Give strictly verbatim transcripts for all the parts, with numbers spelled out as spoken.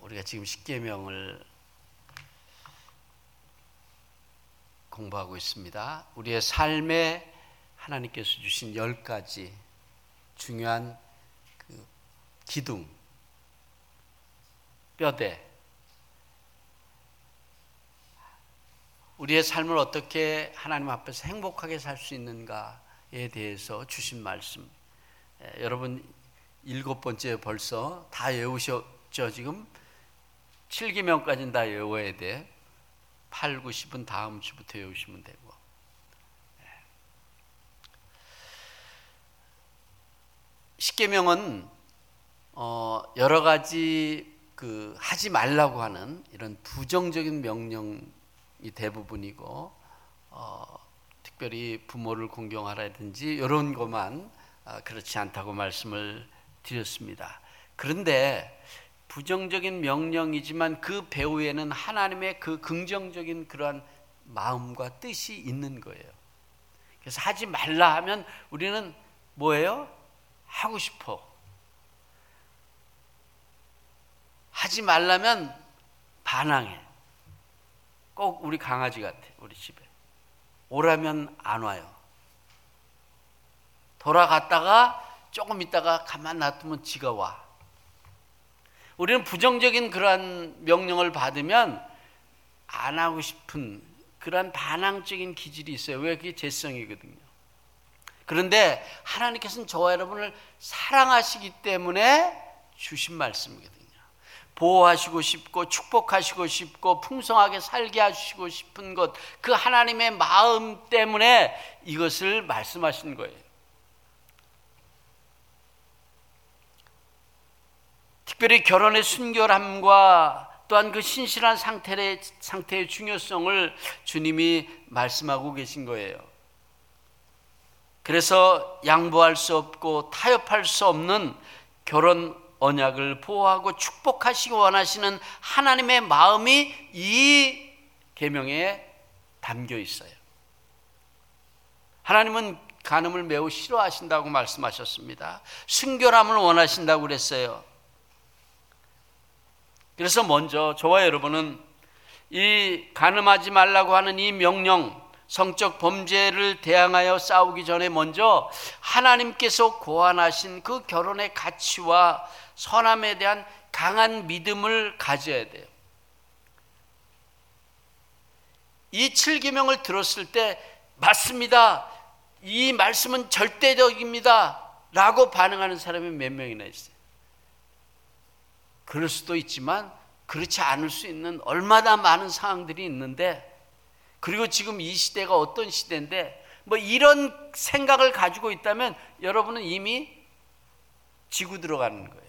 우리가 지금 십계명을 공부하고 있습니다. 우리의 삶에 하나님께서 주신 열 가지 중요한 그 기둥, 뼈대, 우리의 삶을 어떻게 하나님 앞에서 행복하게 살 수 있는가에 대해서 주신 말씀. 예, 여러분 일곱 번째 벌써 다 외우셨죠? 지금 칠 계명까지는 다 외워야 돼. 팔, 구, 십은 다음 주부터 외우시면 되고. 예. 십계명은 어, 여러 가지 그 하지 말라고 하는 이런 부정적인 명령이 대부분이고, 어, 특별히 부모를 공경하라든지 이런 것만 어, 그렇지 않다고 말씀을 드렸습니다. 그런데 부정적인 명령이지만 그 배후에는 하나님의 그 긍정적인 그러한 마음과 뜻이 있는 거예요. 그래서 하지 말라 하면 우리는 뭐예요? 하고 싶어. 하지 말라면 반항해. 꼭 우리 강아지 같아. 우리 집에 오라면 안 와요. 돌아갔다가 조금 있다가 가만 놔두면 지가 와. 우리는 부정적인 그러한 명령을 받으면 안 하고 싶은 그러한 반항적인 기질이 있어요. 왜? 그게 죄성이거든요. 그런데 하나님께서는 저와 여러분을 사랑하시기 때문에 주신 말씀이거든요. 보호하시고 싶고 축복하시고 싶고 풍성하게 살게 하시고 싶은 것, 그 하나님의 마음 때문에 이것을 말씀하신 거예요. 특별히 결혼의 순결함과 또한 그 신실한 상태의, 상태의 중요성을 주님이 말씀하고 계신 거예요. 그래서 양보할 수 없고 타협할 수 없는 결혼 언약을 보호하고 축복하시기 원하시는 하나님의 마음이 이 계명에 담겨 있어요. 하나님은 간음을 매우 싫어하신다고 말씀하셨습니다. 순결함을 원하신다고 그랬어요. 그래서 먼저 저와 여러분은 이 간음하지 말라고 하는 이 명령, 성적 범죄를 대항하여 싸우기 전에 먼저 하나님께서 고안하신 그 결혼의 가치와 선함에 대한 강한 믿음을 가져야 돼요. 이 칠 계명을 들었을 때 맞습니다, 이 말씀은 절대적입니다 라고 반응하는 사람이 몇 명이나 있어요. 그럴 수도 있지만 그렇지 않을 수 있는 얼마나 많은 상황들이 있는데, 그리고 지금 이 시대가 어떤 시대인데 뭐 이런 생각을 가지고 있다면 여러분은 이미 지고 들어가는 거예요.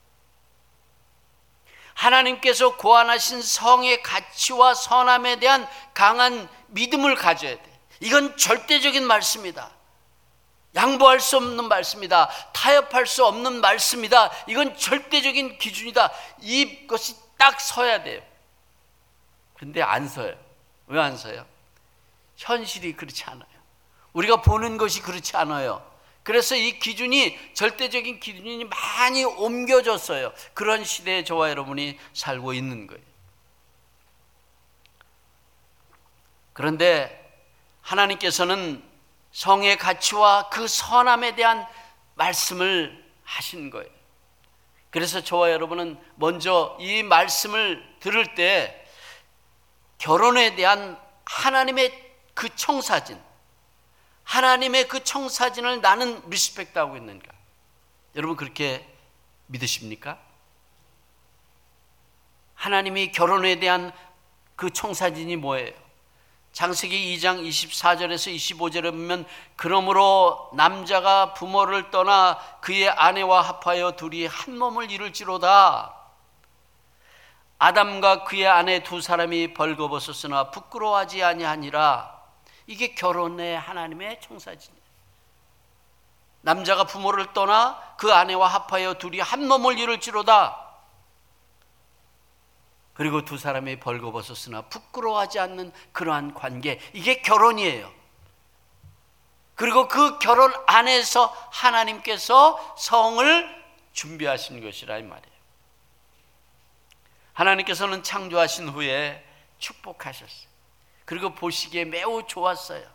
하나님께서 고안하신 성의 가치와 선함에 대한 강한 믿음을 가져야 돼. 이건 절대적인 말씀이다. 양보할 수 없는 말씀이다. 타협할 수 없는 말씀이다. 이건 절대적인 기준이다. 이것이 딱 서야 돼요. 근데 안 서요. 왜 안 서요? 현실이 그렇지 않아요. 우리가 보는 것이 그렇지 않아요. 그래서 이 기준이, 절대적인 기준이 많이 옮겨졌어요. 그런 시대에 저와 여러분이 살고 있는 거예요. 그런데 하나님께서는 성의 가치와 그 선함에 대한 말씀을 하신 거예요. 그래서 저와 여러분은 먼저 이 말씀을 들을 때 결혼에 대한 하나님의 그 청사진, 하나님의 그 청사진을 나는 리스펙트하고 있는가? 여러분 그렇게 믿으십니까? 하나님이 결혼에 대한 그 청사진이 뭐예요? 창세기 이 장 이십사 절에서 이십오 절에 보면, 그러므로 남자가 부모를 떠나 그의 아내와 합하여 둘이 한 몸을 이룰지로다. 아담과 그의 아내 두 사람이 벌거벗었으나 부끄러워하지 아니하니라. 이게 결혼의 하나님의 청사진이에요. 남자가 부모를 떠나 그 아내와 합하여 둘이 한 몸을 이룰지로다. 그리고 두 사람이 벌거벗었으나 부끄러워하지 않는 그러한 관계, 이게 결혼이에요. 그리고 그 결혼 안에서 하나님께서 성을 준비하신 것이라 이 말이에요. 하나님께서는 창조하신 후에 축복하셨어요. 그리고 보시기에 매우 좋았어요.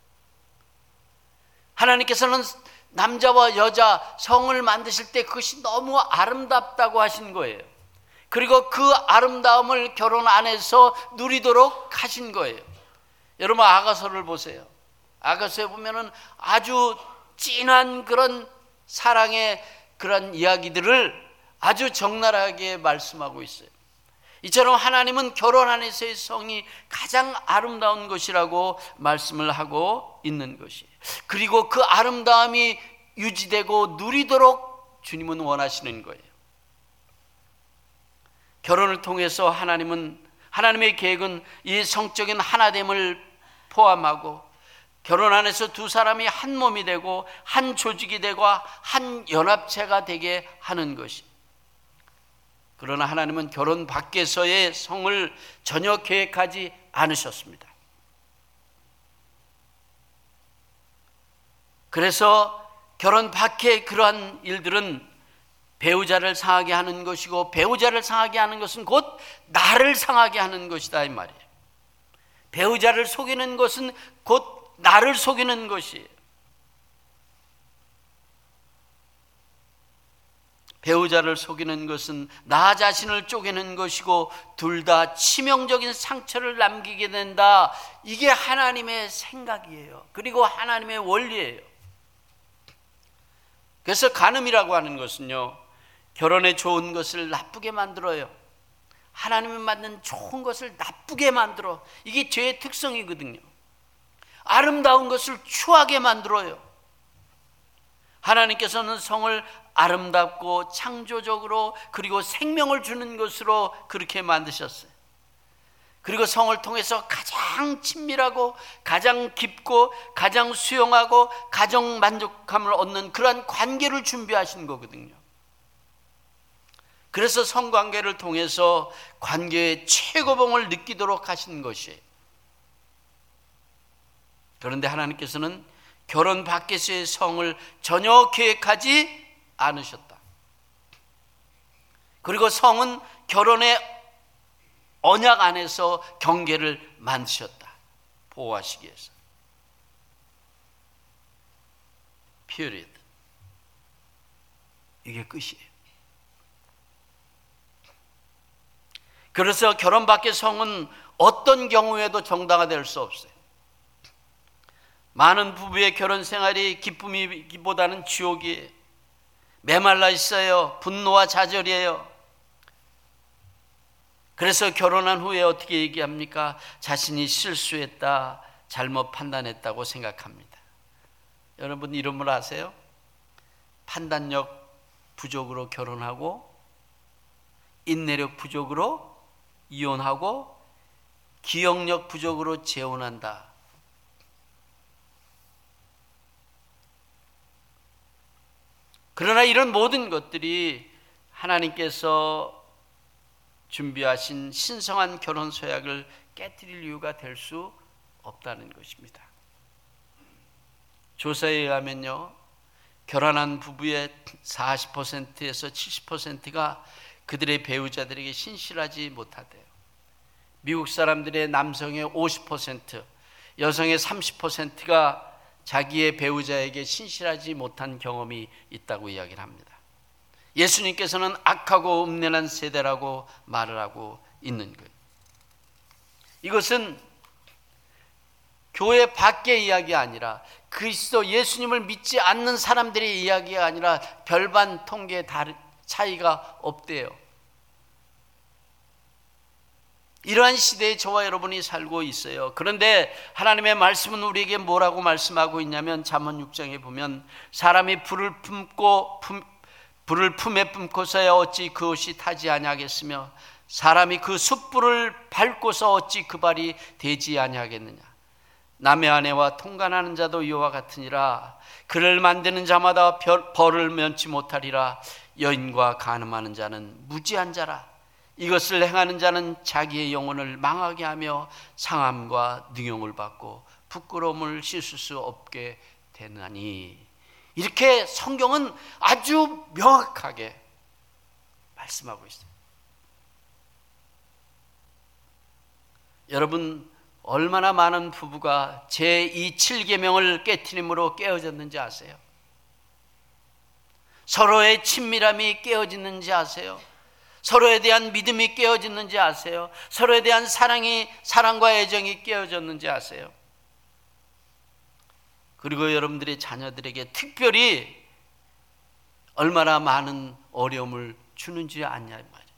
하나님께서는 남자와 여자 성을 만드실 때 그것이 너무 아름답다고 하신 거예요. 그리고 그 아름다움을 결혼 안에서 누리도록 하신 거예요. 여러분, 아가서를 보세요. 아가서에 보면은 아주 진한 그런 사랑의 그런 이야기들을 아주 적나라하게 말씀하고 있어요. 이처럼 하나님은 결혼 안에서의 성이 가장 아름다운 것이라고 말씀을 하고 있는 것이에요. 그리고 그 아름다움이 유지되고 누리도록 주님은 원하시는 거예요. 결혼을 통해서 하나님은, 하나님의 계획은 이 성적인 하나됨을 포함하고 결혼 안에서 두 사람이 한 몸이 되고 한 조직이 되고 한 연합체가 되게 하는 것이. 그러나 하나님은 결혼 밖에서의 성을 전혀 계획하지 않으셨습니다. 그래서 결혼 밖의 그러한 일들은 배우자를 상하게 하는 것이고, 배우자를 상하게 하는 것은 곧 나를 상하게 하는 것이다 이 말이에요. 배우자를 속이는 것은 곧 나를 속이는 것이에요. 배우자를 속이는 것은 나 자신을 쪼개는 것이고 둘 다 치명적인 상처를 남기게 된다. 이게 하나님의 생각이에요. 그리고 하나님의 원리예요. 그래서 간음이라고 하는 것은요, 결혼에 좋은 것을 나쁘게 만들어요. 하나님이 만든 좋은 것을 나쁘게 만들어. 이게 죄의 특성이거든요. 아름다운 것을 추하게 만들어요. 하나님께서는 성을 아름답고 창조적으로 그리고 생명을 주는 것으로 그렇게 만드셨어요. 그리고 성을 통해서 가장 친밀하고 가장 깊고 가장 수용하고 가정 만족감을 얻는 그러한 관계를 준비하신 거거든요. 그래서 성관계를 통해서 관계의 최고봉을 느끼도록 하신 것이에요. 그런데 하나님께서는 결혼 밖에서의 성을 전혀 계획하지 않으셨다. 그리고 성은 결혼의 언약 안에서 경계를 만드셨다. 보호하시기 위해서. period. 이게 끝이에요. 그래서 결혼 밖의 성은 어떤 경우에도 정당화될 수 없어요. 많은 부부의 결혼 생활이 기쁨이기보다는 지옥이에요. 메말라 있어요. 분노와 좌절이에요. 그래서 결혼한 후에 어떻게 얘기합니까? 자신이 실수했다, 잘못 판단했다고 생각합니다. 여러분 이런 분 아세요? 판단력 부족으로 결혼하고 인내력 부족으로 이혼하고 기억력 부족으로 재혼한다. 그러나 이런 모든 것들이 하나님께서 준비하신 신성한 결혼 서약을 깨뜨릴 이유가 될 수 없다는 것입니다. 조사에 의하면요, 결혼한 부부의 사십 퍼센트에서 칠십 퍼센트가 그들의 배우자들에게 신실하지 못하대요. 미국 사람들의 남성의 오십 퍼센트, 여성의 삼십 퍼센트가 자기의 배우자에게 신실하지 못한 경험이 있다고 이야기를 합니다. 예수님께서는 악하고 음란한 세대라고 말을 하고 있는 거예요. 이것은 교회 밖의 이야기가 아니라 그리스도 예수님을 믿지 않는 사람들의 이야기가 아니라 별반 통계에 차이가 없대요. 이러한 시대에 저와 여러분이 살고 있어요. 그런데 하나님의 말씀은 우리에게 뭐라고 말씀하고 있냐면 잠언 육 장에 보면 사람이 불을 품고 품, 불을 품에 품고서야 어찌 그 옷이 타지 아니하겠으며 사람이 그 숯불을 밟고서 어찌 그 발이 되지 아니하겠느냐. 남의 아내와 통간하는 자도 이와 같으니라. 그를 만드는 자마다 벌을 면치 못하리라. 여인과 간음하는 자는 무지한 자라. 이것을 행하는 자는 자기의 영혼을 망하게 하며 상함과 능욕을 받고 부끄러움을 씻을 수 없게 되나니. 이렇게 성경은 아주 명확하게 말씀하고 있어요. 여러분, 얼마나 많은 부부가 제이 칠계명을 깨트림으로 깨어졌는지 아세요? 서로의 친밀함이 깨어지는지 아세요? 서로에 대한 믿음이 깨어지는지 아세요? 서로에 대한 사랑이, 사랑과 애정이 깨어졌는지 아세요? 그리고 여러분들의 자녀들에게 특별히 얼마나 많은 어려움을 주는지 아냐 말이에요.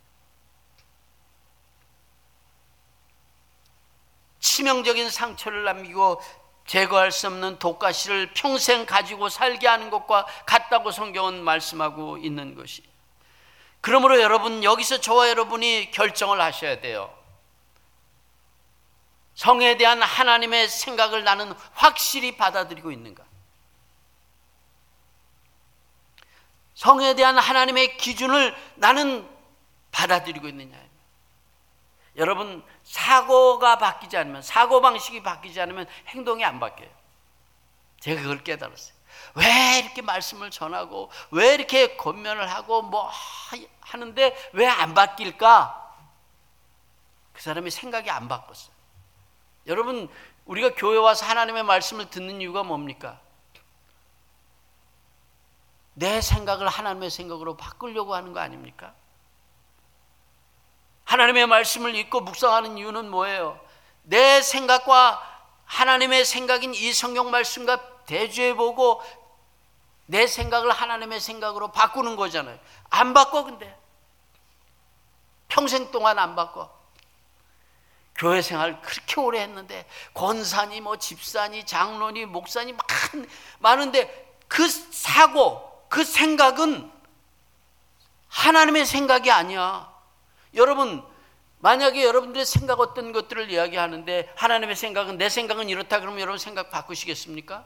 치명적인 상처를 남기고 제거할 수 없는 독가시를 평생 가지고 살게 하는 것과 같다고 성경은 말씀하고 있는 것이. 그러므로 여러분, 여기서 저와 여러분이 결정을 하셔야 돼요. 성에 대한 하나님의 생각을 나는 확실히 받아들이고 있는가? 성에 대한 하나님의 기준을 나는 받아들이고 있느냐? 여러분, 사고가 바뀌지 않으면, 사고방식이 바뀌지 않으면 행동이 안 바뀌어요. 제가 그걸 깨달았어요. 왜 이렇게 말씀을 전하고 왜 이렇게 권면을 하고 뭐 하는데 왜 안 바뀔까? 그 사람이 생각이 안 바꿨어요. 여러분, 우리가 교회 와서 하나님의 말씀을 듣는 이유가 뭡니까? 내 생각을 하나님의 생각으로 바꾸려고 하는 거 아닙니까? 하나님의 말씀을 읽고 묵상하는 이유는 뭐예요? 내 생각과 하나님의 생각인 이 성경 말씀과 대조해보고 내 생각을 하나님의 생각으로 바꾸는 거잖아요. 안 바꿔. 근데 평생 동안 안 바꿔. 교회 생활 그렇게 오래 했는데 권사니 뭐 집사니 장로니 목사니 많, 많은데 그 사고, 그 생각은 하나님의 생각이 아니야. 여러분, 만약에 여러분들의 생각 어떤 것들을 이야기하는데 하나님의 생각은, 내 생각은 이렇다 그러면 여러분 생각 바꾸시겠습니까?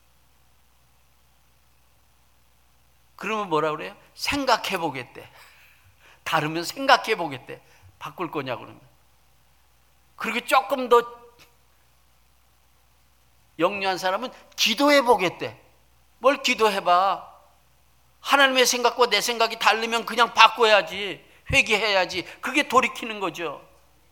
그러면 뭐라 그래요? 생각해 보겠대. 다르면 생각해 보겠대. 바꿀 거냐고 그러면. 그리고 조금 더 영리한 사람은 기도해 보겠대. 뭘 기도해봐. 하나님의 생각과 내 생각이 다르면 그냥 바꿔야지. 회개해야지. 그게 돌이키는 거죠.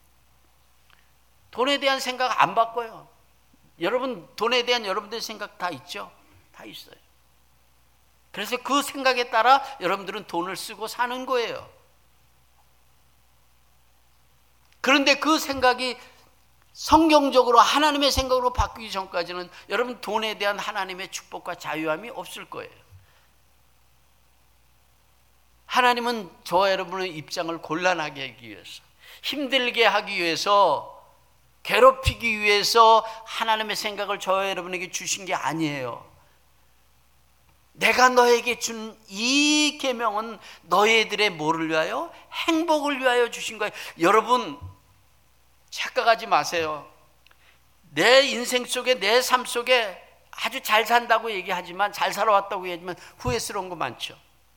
돈에 대한 생각 안 바꿔요. 여러분, 돈에 대한 여러분들의 생각 다 있죠? 다 있어요. 그래서 그 생각에 따라 여러분들은 돈을 쓰고 사는 거예요. 그런데 그 생각이 성경적으로 하나님의 생각으로 바뀌기 전까지는 여러분 돈에 대한 하나님의 축복과 자유함이 없을 거예요. 하나님은 저와 여러분의 입장을 곤란하게 하기 위해서, 힘들게 하기 위해서, 괴롭히기 위해서 하나님의 생각을 저와 여러분에게 주신 게 아니에요. 내가 너에게 준 이 계명은 너희들의 뭐를 위하여? 행복을 위하여 주신 거예요. 여러분, 착각하지 마세요. 내 인생 속에, 내 삶 속에 아주 잘 산다고 얘기하지만, 잘 살아왔다고 얘기하지만 후회스러운 거 많죠.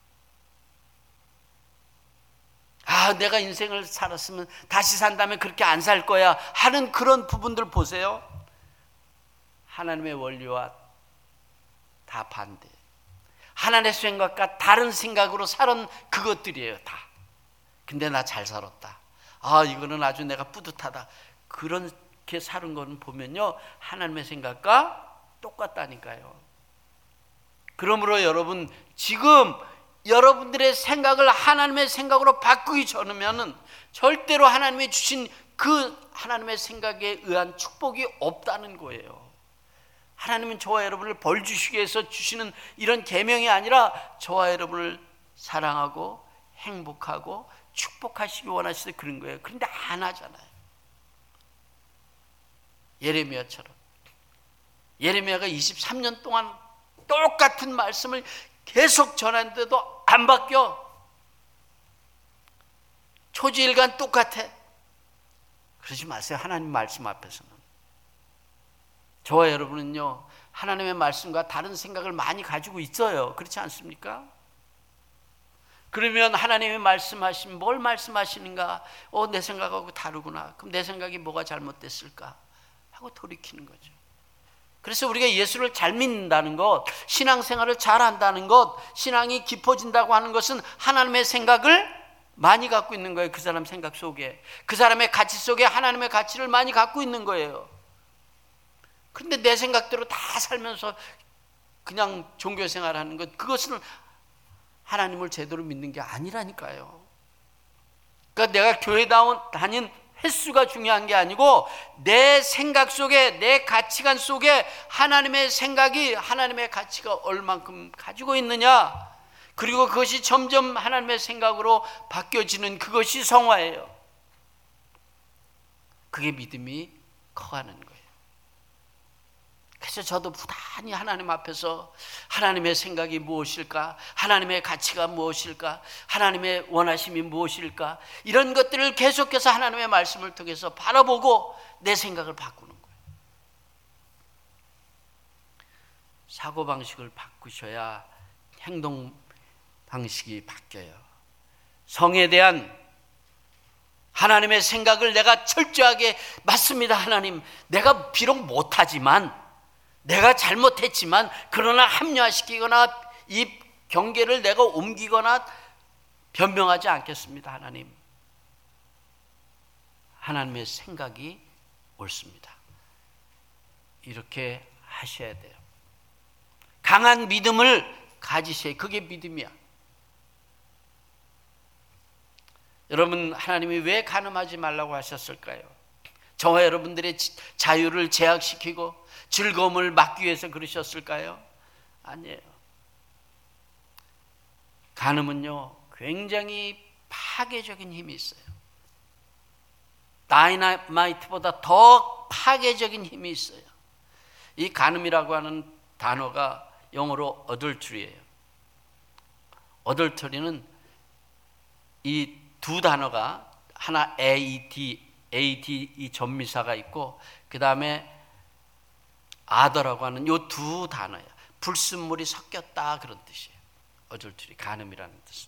아, 내가 인생을 살았으면 다시 산다면 그렇게 안 살 거야 하는 그런 부분들 보세요. 하나님의 원리와 다 반대. 하나님의 생각과 다른 생각으로 살은 그것들이에요, 다. 근데 나 잘 살았다. 아, 이거는 아주 내가 뿌듯하다. 그렇게 사는 거는 보면요, 하나님의 생각과 똑같다니까요. 그러므로 여러분, 지금 여러분들의 생각을 하나님의 생각으로 바꾸기 전이면은 절대로 하나님이 주신 그 하나님의 생각에 의한 축복이 없다는 거예요. 하나님은 저와 여러분을 벌 주시기 위해서 주시는 이런 계명이 아니라 저와 여러분을 사랑하고 행복하고 축복하시기 원하시는 그런 거예요. 그런데 안 하잖아요. 예레미야처럼. 예레미야가 이십삼 년 동안 똑같은 말씀을 계속 전하는데도 안 바뀌어. 초지일간 똑같아. 그러지 마세요. 하나님 말씀 앞에서는. 저와 여러분은요, 하나님의 말씀과 다른 생각을 많이 가지고 있어요. 그렇지 않습니까? 그러면 하나님의 말씀하신 뭘 말씀하시는가? 어, 내 생각하고 다르구나. 그럼 내 생각이 뭐가 잘못됐을까? 하고 돌이키는 거죠. 그래서 우리가 예수를 잘 믿는다는 것, 신앙생활을 잘 한다는 것, 신앙이 깊어진다고 하는 것은 하나님의 생각을 많이 갖고 있는 거예요. 그 사람 생각 속에, 그 사람의 가치 속에 하나님의 가치를 많이 갖고 있는 거예요. 그런데 내 생각대로 다 살면서 그냥 종교생활하는 것, 그것은 하나님을 제대로 믿는 게 아니라니까요. 그러니까 내가 교회 다닌 횟수가 중요한 게 아니고 내 생각 속에, 내 가치관 속에 하나님의 생각이, 하나님의 가치가 얼만큼 가지고 있느냐, 그리고 그것이 점점 하나님의 생각으로 바뀌어지는 그것이 성화예요. 그게 믿음이 커가는 거예요. 그래서 저도 부단히 하나님 앞에서 하나님의 생각이 무엇일까, 하나님의 가치가 무엇일까, 하나님의 원하심이 무엇일까, 이런 것들을 계속해서 하나님의 말씀을 통해서 바라보고 내 생각을 바꾸는 거예요. 사고방식을 바꾸셔야 행동 방식이 바뀌어요. 성에 대한 하나님의 생각을 내가 철저하게, 맞습니다 하나님, 내가 비록 못하지만, 내가 잘못했지만, 그러나 합리화시키거나 이 경계를 내가 옮기거나 변명하지 않겠습니다 하나님. 하나님의 생각이 옳습니다. 이렇게 하셔야 돼요. 강한 믿음을 가지셔야, 그게 믿음이야. 여러분, 하나님이 왜 간음하지 말라고 하셨을까요? 저와 여러분들의 자유를 제약시키고 즐거움을 막기 위해서 그러셨을까요? 아니에요. 간음은요, 굉장히 파괴적인 힘이 있어요. 다이너마이트보다 더 파괴적인 힘이 있어요. 이 간음이라고 하는 단어가 영어로 adultery예요. adultery는 이 두 단어가, 하나 에이디, 에이디 이 전미사가 있고, 그 다음에 아더라고 하는 이 두 단어예요. 불순물이 섞였다, 그런 뜻이에요. adultery, 간음이라는 뜻은.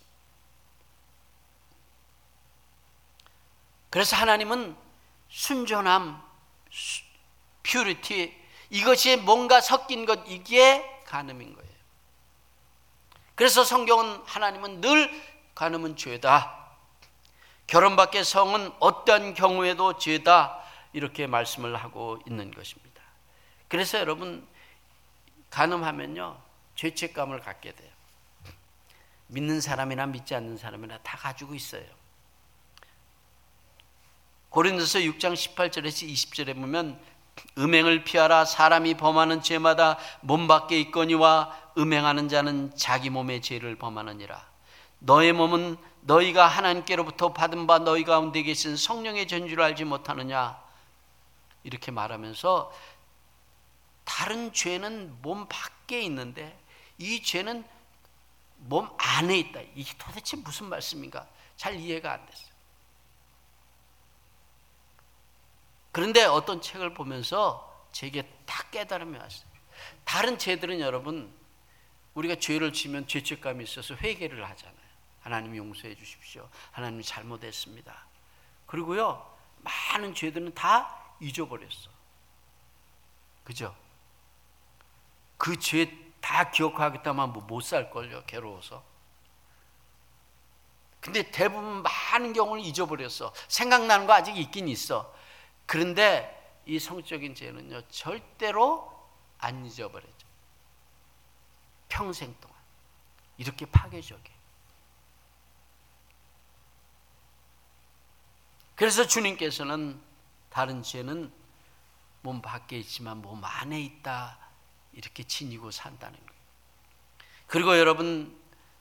그래서 하나님은 순전함, purity, 이것이 뭔가 섞인 것, 이게 간음인 거예요. 그래서 성경은, 하나님은 늘 간음은 죄다, 결혼 밖의 성은 어떤 경우에도 죄다, 이렇게 말씀을 하고 있는 것입니다. 그래서 여러분, 간음하면요 죄책감을 갖게 돼요. 믿는 사람이나 믿지 않는 사람이나 다 가지고 있어요. 고린도서 육 장 십팔 절에서 이십 절에 보면, 음행을 피하라. 사람이 범하는 죄마다 몸 밖에 있거니와 음행하는 자는 자기 몸의 죄를 범하느니라. 너의 몸은 너희가 하나님께로부터 받은 바 너희 가운데 계신 성령의 전주를 알지 못하느냐, 이렇게 말하면서 다른 죄는 몸 밖에 있는데 이 죄는 몸 안에 있다. 이게 도대체 무슨 말씀인가 잘 이해가 안 됐어요. 그런데 어떤 책을 보면서 제게 딱 깨달음이 왔어요. 다른 죄들은 여러분, 우리가 죄를 지면 죄책감이 있어서 회개를 하잖아요. 하나님 용서해 주십시오, 하나님 잘못했습니다. 그리고요, 많은 죄들은 다 잊어버렸어. 그죠? 그 죄 다 기억하겠다면 뭐 못 살걸요, 괴로워서. 근데 대부분 많은 경우는 잊어버렸어. 생각나는 거 아직 있긴 있어. 그런데 이 성적인 죄는요 절대로 안 잊어버려져. 평생 동안. 이렇게 파괴적이에요. 그래서 주님께서는 다른 죄는 몸 밖에 있지만 몸 안에 있다, 이렇게 지니고 산다는 거예요. 그리고 여러분,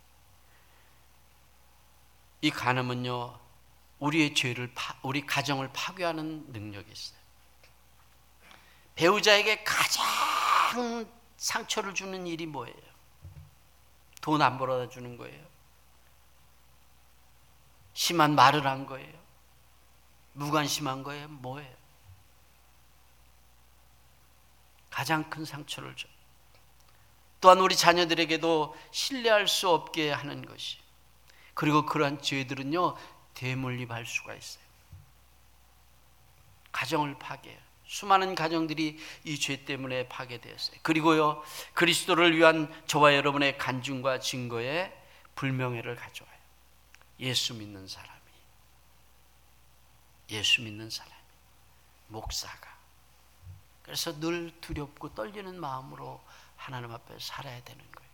이 간음은요 우리의 죄를 파, 우리 가정을 파괴하는 능력이 있어요. 배우자에게 가장 상처를 주는 일이 뭐예요? 돈 안 벌어다 주는 거예요? 심한 말을 한 거예요? 무관심한 거예요? 뭐예요? 가장 큰 상처를 줘요. 또한 우리 자녀들에게도 신뢰할 수 없게 하는 것이, 그리고 그러한 죄들은요 대물림할 수가 있어요. 가정을 파괴해요. 수많은 가정들이 이 죄 때문에 파괴되었어요. 그리고요 그리스도를 위한 저와 여러분의 간증과 증거에 불명예를 가져와요. 예수 믿는 사람이, 예수 믿는 사람이, 목사가. 그래서 늘 두렵고 떨리는 마음으로 하나님 앞에 살아야 되는 거예요.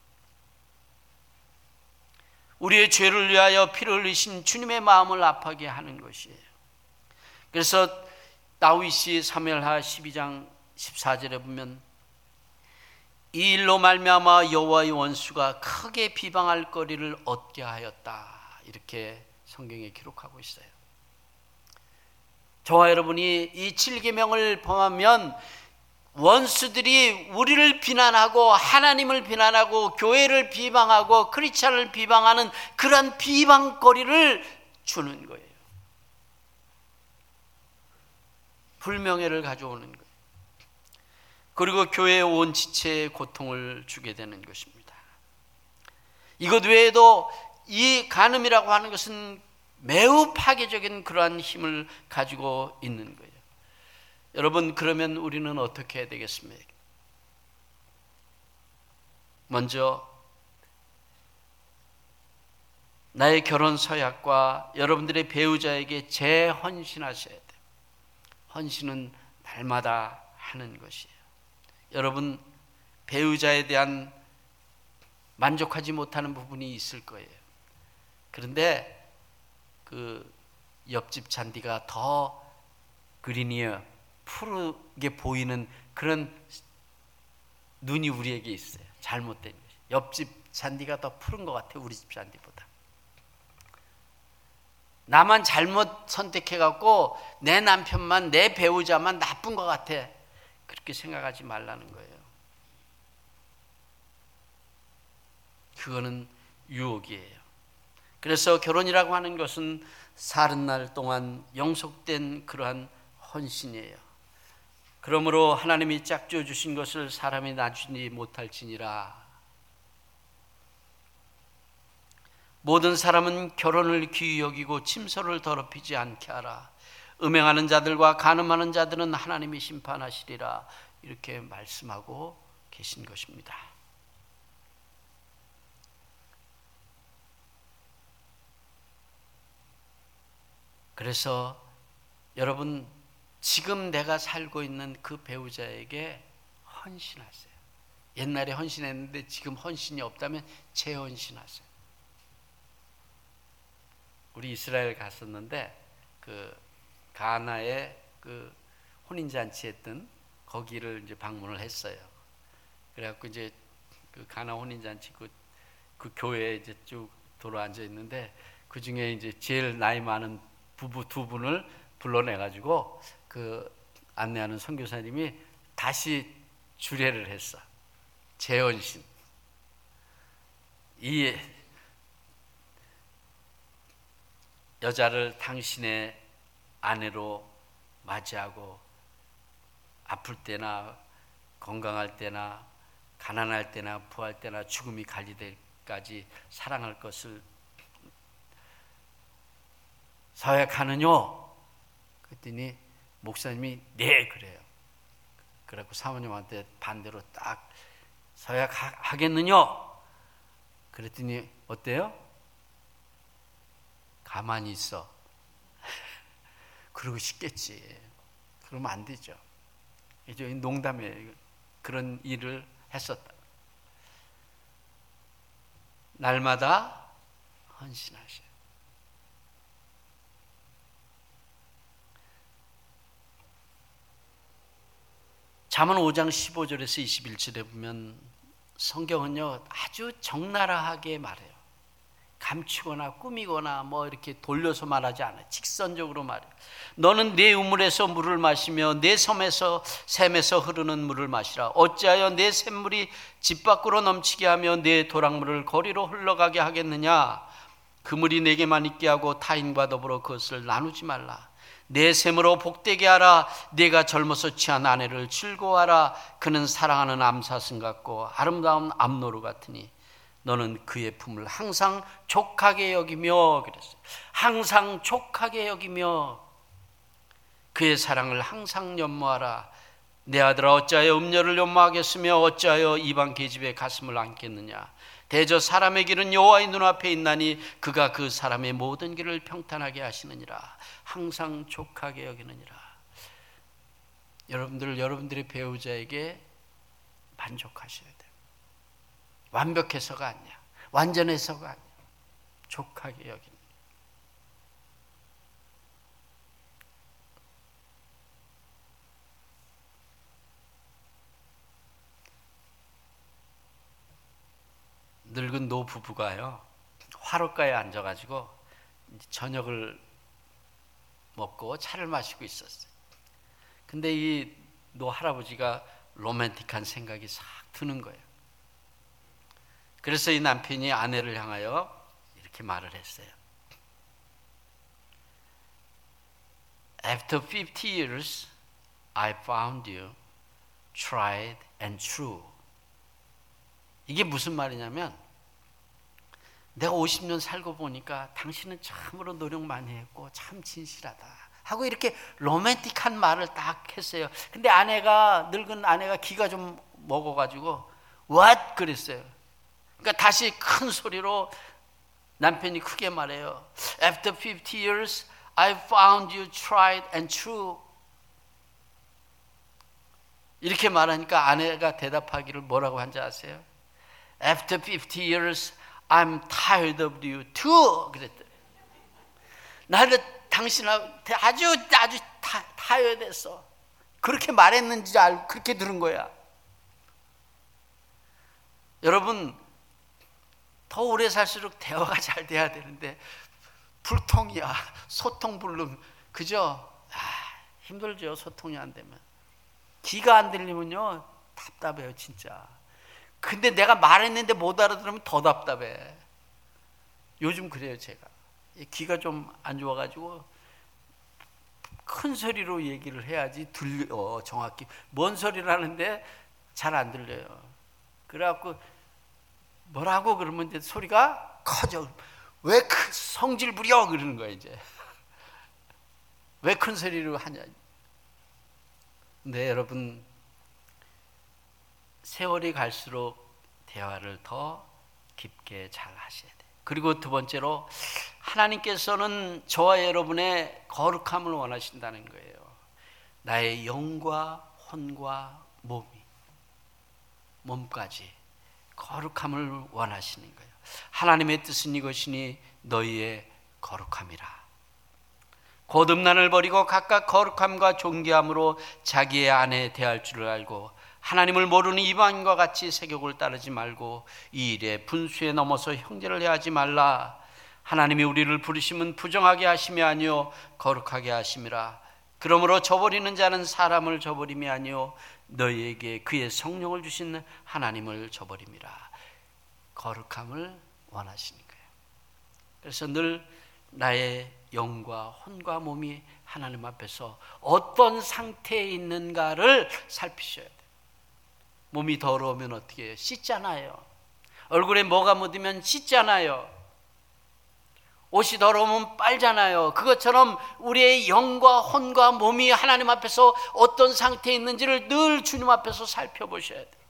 우리의 죄를 위하여 피를 흘리신 주님의 마음을 아파하게 하는 것이에요. 그래서 다윗이 사무엘하 십이 장 십사 절에 보면 이 일로 말미암아 여호와의 원수가 크게 비방할 거리를 얻게 하였다, 이렇게 성경에 기록하고 있어요. 저와 여러분이 이 칠 계명을 범하면 원수들이 우리를 비난하고 하나님을 비난하고 교회를 비방하고 크리스찬을 비방하는 그런 비방거리를 주는 거예요. 불명예를 가져오는 거예요. 그리고 교회의 온 지체에 고통을 주게 되는 것입니다. 이것 외에도 이 간음이라고 하는 것은 매우 파괴적인 그러한 힘을 가지고 있는 거예요. 여러분, 그러면 우리는 어떻게 해야 되겠습니까? 먼저 나의 결혼 서약과 여러분들의 배우자에게 재헌신하셔야 돼요. 헌신은 날마다 하는 것이에요. 여러분, 배우자에 대한 만족하지 못하는 부분이 있을 거예요. 그런데 그 옆집 잔디가 더 그린이어 푸르게 보이는 그런 눈이 우리에게 있어요. 잘못된 것이. 옆집 잔디가 더 푸른 것 같아요, 우리 집 잔디보다. 나만 잘못 선택해갖고 내 남편만, 내 배우자만 나쁜 것 같아, 그렇게 생각하지 말라는 거예요. 그거는 유혹이에요. 그래서 결혼이라고 하는 것은 사는 날 동안 영속된 그러한 헌신이에요. 그러므로 하나님이 짝지어 주신 것을 사람이 낮추지 못할지니라. 모든 사람은 결혼을 귀히 여기고 침소를 더럽히지 않게 하라. 음행하는 자들과 간음하는 자들은 하나님이 심판하시리라, 이렇게 말씀하고 계신 것입니다. 그래서 여러분, 지금 내가 살고 있는 그 배우자에게 헌신하세요. 옛날에 헌신했는데 지금 헌신이 없다면 재헌신하세요. 우리 이스라엘 갔었는데 그 가나에 그 혼인잔치 했던 거기를 이제 방문을 했어요. 그래갖고 이제 그 가나 혼인잔치 그, 그 교회에 이제 쭉 돌아 앉아 있는데 그 중에 이제 제일 나이 많은 부부 두 분을 불러내가지고 그 안내하는 선교사님이 다시 주례를 했어. 재헌신. 이 여자를 당신의 아내로 맞이하고 아플 때나 건강할 때나 가난할 때나 부할 때나 죽음이 갈릴 때까지 사랑할 것을 서약하느뇨? 그랬더니 목사님이 네, 그래요. 그래갖고 사모님한테 반대로 딱 서약하겠느뇨? 그랬더니 어때요? 가만히 있어. 그러고 싶겠지. 그러면 안 되죠. 이제 농담이에요. 그런 일을 했었다. 날마다 헌신하셔요. 잠언 오 장 십오 절에서 이십일 절에 보면 성경은요 아주 적나라하게 말해요. 감추거나 꾸미거나 뭐 이렇게 돌려서 말하지 않아요. 직선적으로 말해요. 너는 내 우물에서 물을 마시며 내 섬에서 샘에서 흐르는 물을 마시라. 어찌하여 내 샘물이 집 밖으로 넘치게 하며 내 도랑물을 거리로 흘러가게 하겠느냐. 그 물이 내게만 있게 하고 타인과 더불어 그것을 나누지 말라. 내 샘으로 복되게 하라. 내가 젊어서 취한 아내를 즐거워하라. 그는 사랑하는 암사슴 같고 아름다운 암노루 같으니 너는 그의 품을 항상 족하게 여기며, 그랬어요. 항상 족하게 여기며 그의 사랑을 항상 연모하라. 내 아들아 어찌하여 음녀를 연모하겠으며 어찌하여 이방 계집의 가슴을 안겠느냐. 대저 사람의 길은 여호와의 눈앞에 있나니 그가 그 사람의 모든 길을 평탄하게 하시느니라. 항상 족하게 여기느니라. 여러분들 여러분들의 배우자에게 만족하셔야 돼요. 완벽해서가 아니야. 완전해서가 아니야. 족하게 여기는. 늙은 노부부가요, 화롯가에 앉아가지고 저녁을 먹고 차를 마시고 있었어요. 근데 이 노할아버지가 로맨틱한 생각이 싹 드는 거예요. 그래서 이 남편이 아내를 향하여 이렇게 말을 했어요. After fifty years, I found you tried and true. 이게 무슨 말이냐면, 내가 오십 년 살고 보니까 당신은 참으로 노력 많이 했고 참 진실하다 하고 이렇게 로맨틱한 말을 딱 했어요. 근데 아내가, 늙은 아내가 기가 좀 먹어가지고 what? 그랬어요. 그러니까 다시 큰 소리로 남편이 크게 말해요. After fifty years, I found you tried and true. 이렇게 말하니까 아내가 대답하기를 뭐라고 한지 아세요? After fifty years, I'm tired of you too. 그랬대. 나는 당신한테 아주 아주 타, 타협됐어. 그렇게 말했는지 알고 그렇게 들은 거야. 여러분, 더 오래 살수록 대화가 잘 돼야 되는데 불통이야. 소통불능. 그죠? 아, 힘들죠. 소통이 안 되면. 귀가 안 들리면요 답답해요 진짜. 근데 내가 말했는데 못 알아들으면 더 답답해. 요즘 그래요 제가. 귀가 좀 안 좋아가지고 큰 소리로 얘기를 해야지 들려. 정확히 뭔 소리를 하는데 잘 안 들려요. 그래갖고 뭐라고 그러면 이제 소리가 커져. 왜 큰 성질 부려 그러는 거야 이제. 왜 큰 소리로 하냐. 네, 여러분, 세월이 갈수록 대화를 더 깊게 잘 하셔야 돼요. 그리고 두 번째로, 하나님께서는 저와 여러분의 거룩함을 원하신다는 거예요. 나의 영과 혼과 몸이, 몸까지 거룩함을 원하시는 거예요. 하나님의 뜻은 이것이니 너희의 거룩함이라. 곧 음란을 버리고 각각 거룩함과 존귀함으로 자기의 아내 대할 줄을 알고 하나님을 모르는 이방인과 같이 세욕을 따르지 말고 이 일에 분수에 넘어서 형제를 해하지 말라. 하나님이 우리를 부르심은 부정하게 하심이 아니요 거룩하게 하심이라. 그러므로 저버리는 자는 사람을 저버림이 아니요 너희에게 그의 성령을 주신 하나님을 저버림이라. 거룩함을 원하시는 거예요. 그래서 늘 나의 영과 혼과 몸이 하나님 앞에서 어떤 상태에 있는가를 살피셔야 돼요. 몸이 더러우면 어떻게 해요? 씻잖아요. 얼굴에 뭐가 묻으면 씻잖아요. 옷이 더러우면 빨잖아요. 그것처럼 우리의 영과 혼과 몸이 하나님 앞에서 어떤 상태에 있는지를 늘 주님 앞에서 살펴보셔야 돼요.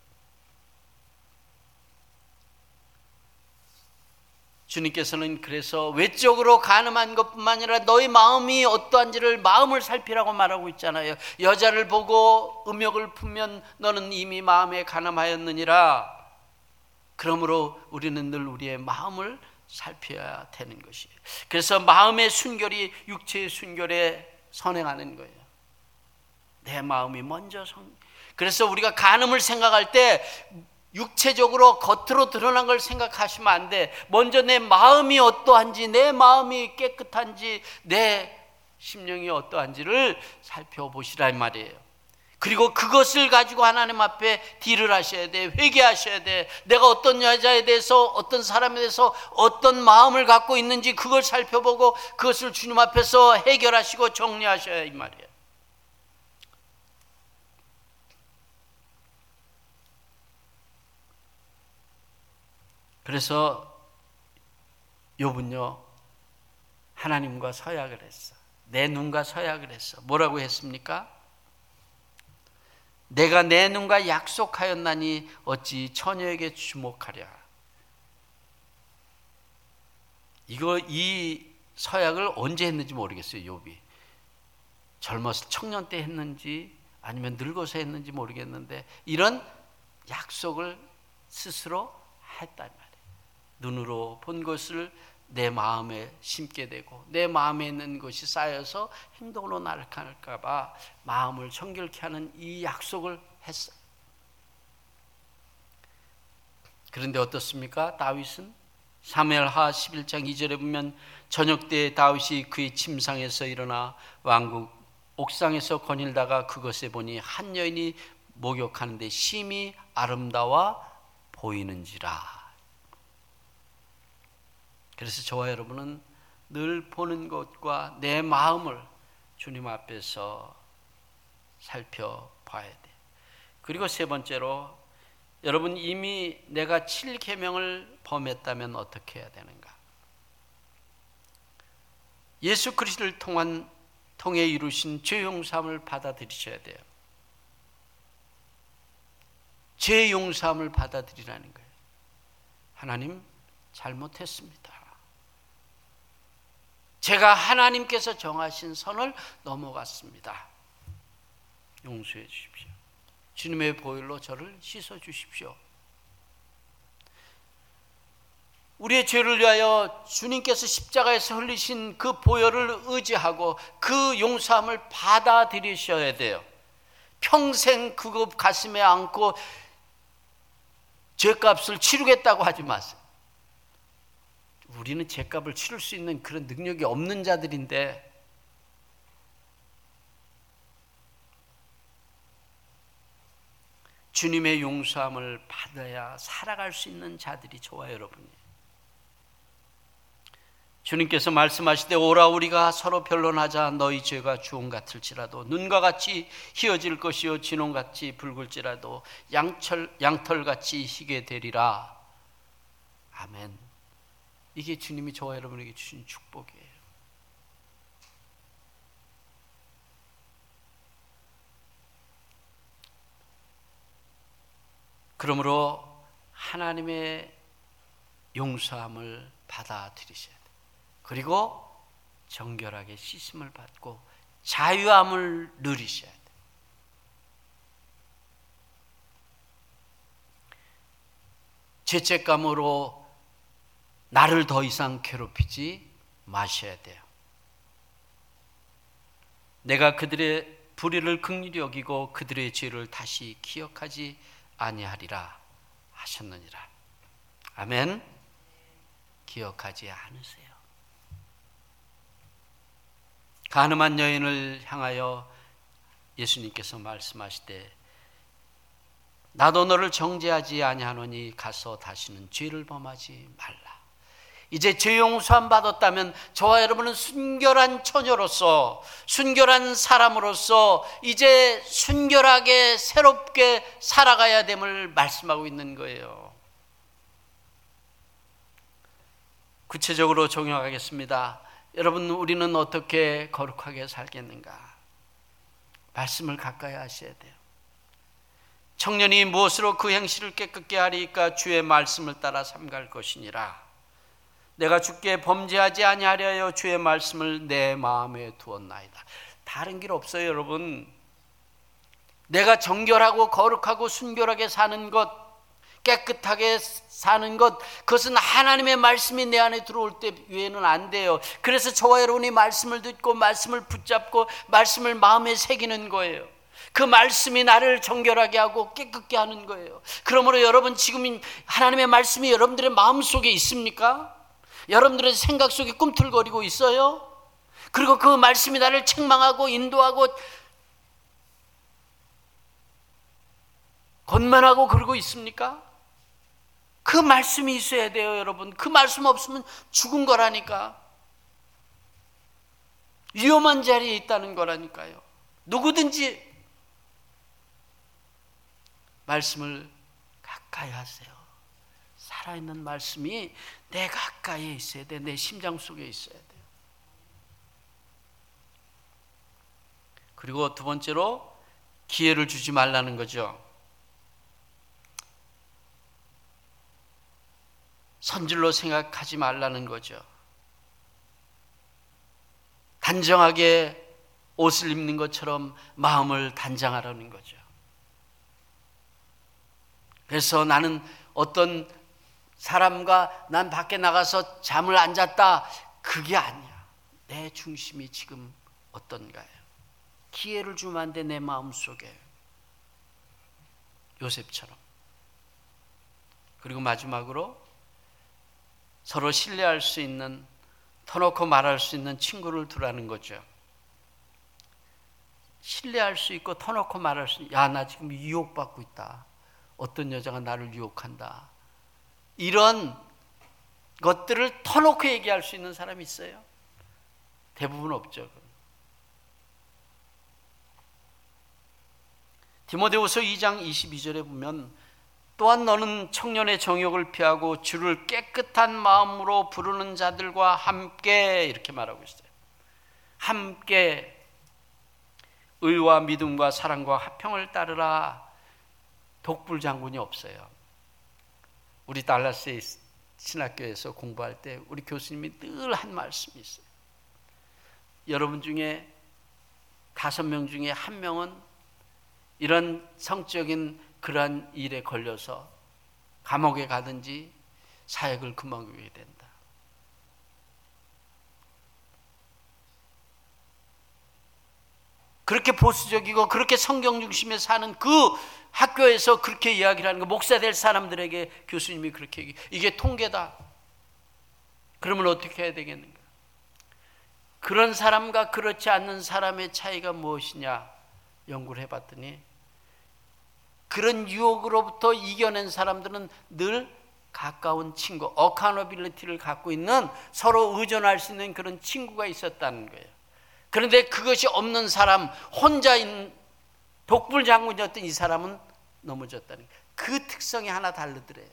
주님께서는 그래서 외적으로 가늠한 것뿐만 아니라 너희 마음이 어떠한지를 마음을 살피라고 말하고 있잖아요. 여자를 보고 음욕을 품면 너는 이미 마음에 가늠하였느니라. 그러므로 우리는 늘 우리의 마음을 살펴야 되는 것이에요. 그래서 마음의 순결이 육체의 순결에 선행하는 거예요. 내 마음이 먼저 선. 그래서 우리가 간음을 생각할 때 육체적으로 겉으로 드러난 걸 생각하시면 안 돼. 먼저 내 마음이 어떠한지, 내 마음이 깨끗한지, 내 심령이 어떠한지를 살펴보시란 말이에요. 그리고 그것을 가지고 하나님 앞에 딜을 하셔야 돼. 회개하셔야 돼. 내가 어떤 여자에 대해서, 어떤 사람에 대해서 어떤 마음을 갖고 있는지 그걸 살펴보고 그것을 주님 앞에서 해결하시고 정리하셔야 이 말이에요. 그래서 욥은요 하나님과 서약을 했어. 내 눈과 서약을 했어. 뭐라고 했습니까? 내가 내 눈과 약속하였나니 어찌 처녀에게 주목하랴. 이거 이 서약을 언제 했는지 모르겠어요. 욥이 젊었을 청년 때 했는지 아니면 늙어서 했는지 모르겠는데 이런 약속을 스스로 했단 말이에요. 눈으로 본 것을 내 마음에 심게 되고 내 마음에 있는 것이 쌓여서 행동으로 나타날까 봐 마음을 정결케 하는 이 약속을 했어요. 그런데 어떻습니까? 다윗은 사무엘하 십일 장 이 절에 보면 저녁 때 다윗이 그의 침상에서 일어나 왕궁 옥상에서 거닐다가 그것에 보니 한 여인이 목욕하는데 심히 아름다워 보이는지라. 그래서 저와 여러분은 늘 보는 것과 내 마음을 주님 앞에서 살펴봐야 돼. 그리고 세 번째로 여러분 이미 내가 칠 계명을 범했다면 어떻게 해야 되는가? 예수 그리스도를 통한 통해 이루신 죄 용서함을 받아들이셔야 돼요. 죄 용서함을 받아들이라는 거예요. 하나님 잘못했습니다. 제가 하나님께서 정하신 선을 넘어갔습니다. 용서해 주십시오. 주님의 보혈로 저를 씻어 주십시오. 우리의 죄를 위하여 주님께서 십자가에서 흘리신 그 보혈을 의지하고 그 용서함을 받아들이셔야 돼요. 평생 그거 가슴에 안고 죄값을 치르겠다고 하지 마세요. 우리는 죄값을 치를 수 있는 그런 능력이 없는 자들인데 주님의 용서함을 받아야 살아갈 수 있는 자들이 저와 여러분이에요. 주님께서 말씀하시되 오라 우리가 서로 변론하자. 너희 죄가 주홍 같을지라도 눈과 같이 희어질 것이요 진홍같이 붉을지라도 양철, 양털같이 희게 되리라. 아멘. 이게 주님이 저와 여러분에게 주신 축복이에요. 그러므로 하나님의 용서함을 받아들이셔야 돼요. 그리고 정결하게 씻음을 받고 자유함을 누리셔야 돼요. 죄책감으로 나를 더 이상 괴롭히지 마셔야 돼요. 내가 그들의 불의를 긍휼히 여기고 그들의 죄를 다시 기억하지 아니하리라 하셨느니라. 아멘. 기억하지 않으세요. 가늠한 여인을 향하여 예수님께서 말씀하시되 나도 너를 정죄하지 아니하노니 가서 다시는 죄를 범하지 말라. 이제 죄 용서함 받았다면 저와 여러분은 순결한 처녀로서 순결한 사람으로서 이제 순결하게 새롭게 살아가야 됨을 말씀하고 있는 거예요. 구체적으로 적용하겠습니다. 여러분 우리는 어떻게 거룩하게 살겠는가? 말씀을 가까이 하셔야 돼요. 청년이 무엇으로 그 행실을 깨끗게 하리까? 주의 말씀을 따라 삼갈 것이니라. 내가 주께 범죄하지 아니하려 주의 말씀을 내 마음에 두었나이다. 다른 길 없어요, 여러분. 내가 정결하고 거룩하고 순결하게 사는 것, 깨끗하게 사는 것, 그것은 하나님의 말씀이 내 안에 들어올 때 외에는 안 돼요. 그래서 저와 여러분이 말씀을 듣고 말씀을 붙잡고 말씀을 마음에 새기는 거예요. 그 말씀이 나를 정결하게 하고 깨끗게 하는 거예요. 그러므로 여러분 지금 하나님의 말씀이 여러분들의 마음속에 있습니까? 여러분들의 생각 속에 꿈틀거리고 있어요? 그리고 그 말씀이 나를 책망하고 인도하고 권면하고 그러고 있습니까? 그 말씀이 있어야 돼요, 여러분. 그 말씀 없으면 죽은 거라니까. 위험한 자리에 있다는 거라니까요. 누구든지 말씀을 가까이 하세요. 살아있는 말씀이 내 가까이에 있어야 돼. 내 심장 속에 있어야 돼요. 그리고 두 번째로 기회를 주지 말라는 거죠. 선질로 생각하지 말라는 거죠. 단정하게 옷을 입는 것처럼 마음을 단장하라는 거죠. 그래서 나는 어떤 사람과 난 밖에 나가서 잠을 안 잤다, 그게 아니야. 내 중심이 지금 어떤가요? 기회를 주면 안 돼, 내 마음속에. 요셉처럼. 그리고 마지막으로 서로 신뢰할 수 있는, 터놓고 말할 수 있는 친구를 두라는 거죠. 신뢰할 수 있고 터놓고 말할 수 있는, 야, 나 지금 유혹받고 있다. 어떤 여자가 나를 유혹한다. 이런 것들을 터놓고 얘기할 수 있는 사람이 있어요? 대부분 없죠. 디모데후서 이 장 이십이 절에 보면 또한 너는 청년의 정욕을 피하고 주를 깨끗한 마음으로 부르는 자들과 함께, 이렇게 말하고 있어요. 함께 의와 믿음과 사랑과 화평을 따르라. 독불 장군이 없어요. 우리 달라스의 신학교에서 공부할 때 우리 교수님이 늘 한 말씀이 있어요. 여러분 중에 다섯 명 중에 한 명은 이런 성적인 그러한 일에 걸려서 감옥에 가든지 사역을 그만두게 된다. 그렇게 보수적이고 그렇게 성경 중심에 사는 그 학교에서 그렇게 이야기를 하는 거, 목사 될 사람들에게 교수님이 그렇게 얘기, 이게 통계다. 그러면 어떻게 해야 되겠는가? 그런 사람과 그렇지 않는 사람의 차이가 무엇이냐 연구를 해봤더니, 그런 유혹으로부터 이겨낸 사람들은 늘 가까운 친구, 어카너빌리티를 갖고 있는, 서로 의존할 수 있는 그런 친구가 있었다는 거예요. 그런데 그것이 없는 사람, 혼자인 독불 장군이었던 이 사람은 넘어졌다는 거예요. 그 특성이 하나 다르더래요.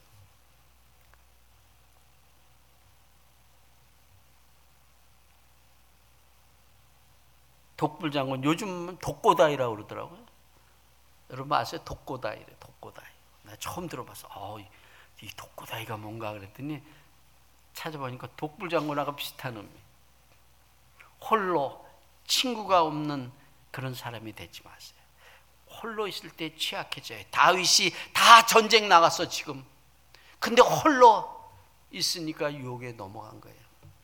독불 장군, 요즘 독고다이라고 그러더라고요. 여러분 아세요? 독고다이래, 독고다이. 나 처음 들어봐서 어, 이 독고다이가 뭔가 그랬더니 찾아보니까 독불 장군하고 비슷한 의미. 홀로 친구가 없는 그런 사람이 되지 마세요. 홀로 있을 때 취약해져요. 다윗이 다 전쟁 나갔어 지금. 근데 홀로 있으니까 유혹에 넘어간 거예요.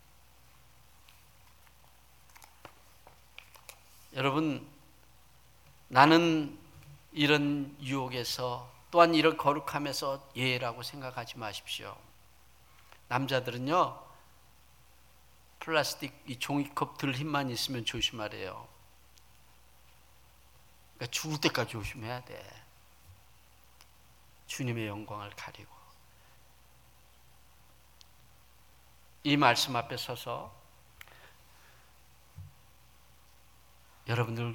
여러분, 나는 이런 유혹에서, 또한 이런 거룩함에서 예라고 생각하지 마십시오. 남자들은요, 플라스틱 이 종이컵 들 힘만 있으면 조심하래요. 그러니까 죽을 때까지 조심해야 돼. 주님의 영광을 가리고. 이 말씀 앞에 서서 여러분들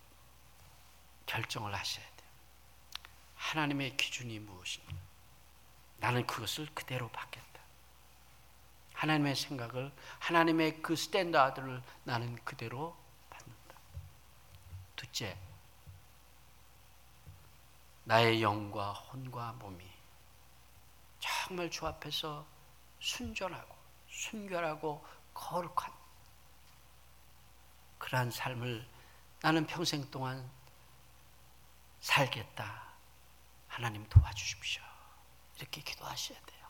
결정을 하셔야 돼요. 하나님의 기준이 무엇입니까? 나는 그것을 그대로 받겠다. 하나님의 생각을, 하나님의 그 스탠다드를 나는 그대로 받는다. 둘째, 나의 영과 혼과 몸이 정말 주 앞에서 순전하고 순결하고 거룩한 그러한 삶을 나는 평생 동안 살겠다. 하나님 도와주십시오. 이렇게 기도하셔야 돼요.